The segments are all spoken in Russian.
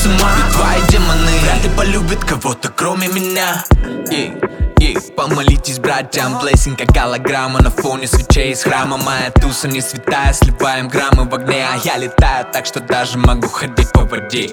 с ума. Твои демоны вряд ли полюбят кого-то кроме меня. Помолитесь братьям, блейсинг как голограмма на фоне свечей из храма. Моя туса не святая, сливаем граммы в огне. А я летаю так, что даже могу ходить по воде.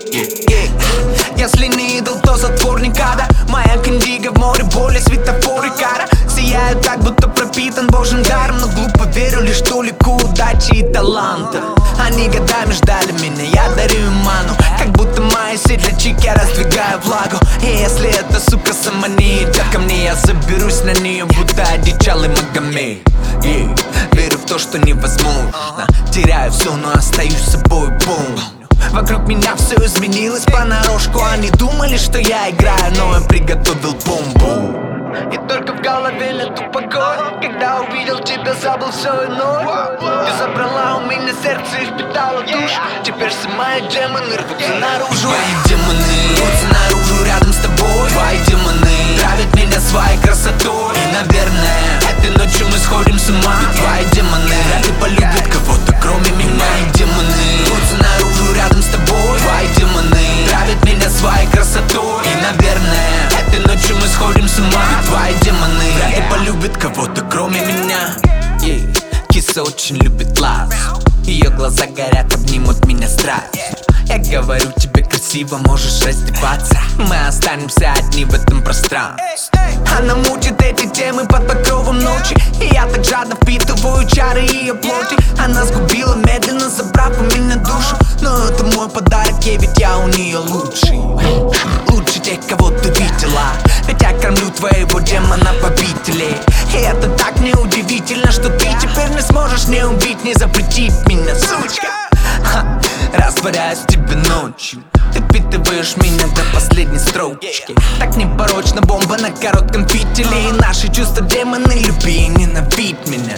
Если не идол, то затворник ада. Моя кандига в море боли, светофоры кара. Сияю так, будто пропитан божьим даром. Но глупо верю лишь толику удачи и таланта. Они годами ждали меня, я дарю им ману. Как будто мои светлячик, я раздвигаю влагу. И если эта сука сама не идет ко мне, я заберусь на нее, будто одичалый Магомед. Верю в то, что невозможно. Теряю все, но остаюсь собой, помню. Вокруг меня все изменилось понарошку. Они думали, что я играю, но я приготовил бомбу. И только в голове нету покоя. Когда увидел тебя, забыл все иное. Ты забрала у меня сердце и впитала душу. Теперь все мои демоны рвутся наружу. Твои демоны рвутся наружу рядом с тобой. Твои демоны травят меня своей красотой. И, наверное, этой ночью мы сходим с ума. Твои демоны вряд ли полюбят кого-то кроме меня. Твои демоны рвутся наружу рядом с тобой. Твои демоны травят меня своей красотой. И, наверное, этой ночью мы сходим с ума. Твои демоны вряд ли полюбят кого-то кроме меня. Киса очень любит ласк. Ее глаза горят, обнимут меня страсть. Я говорю тебе красиво, можешь раздеваться. Мы останемся одни в этом пространстве. Она мучит эти темы под покровом ночи. И я так жадно впитываю чары ее плоти. Она сгубила медленно, забрав у меня душу. Но это мой подарок ей, ведь я у нее лучший. Лучше тех, кого ты видела. Ведь я кормлю твоего демона-побителей. И это так неудивительно, что ты теперь не сможешь не убить, не запретить меня, сучка. Растворяюсь в тебе ночью. Ты впитываешь меня до последней строчки. Так непорочно, бомба на коротком фитиле. И наши чувства демоны, люби и ненавидь меня.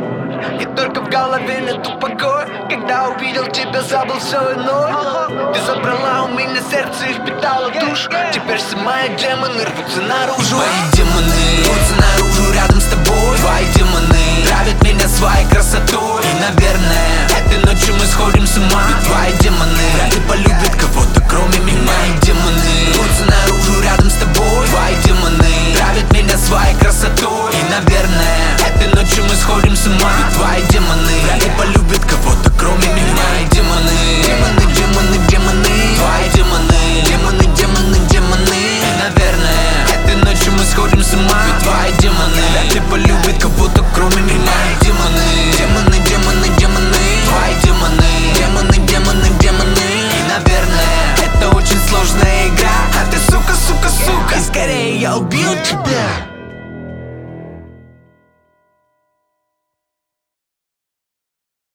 И только в голове нету покоя. Когда увидел тебя, забыл все иное. Ты забрала у меня сердце и впитала душу. Теперь все мои демоны рвутся наружу. Твои демоны рвутся наружу рядом с тобой. Твои демоны травят меня своей красотой. И, наверное, этой ночью мы сходим с ума. Твои демоны вряд ли полюбят кого-то кроме меня. Мои демоны рвутся наружу рядом с тобой. Твои демоны травят меня своей красотой. И, наверное, этой ночью мы сходим с ума. Твои демоны вряд ли полюбят кого-то кроме меня. Мои демоны, демоны, демоны, демоны. Твои демоны, демоны, демоны, демоны. И, наверное, этой ночью мы сходим с ума.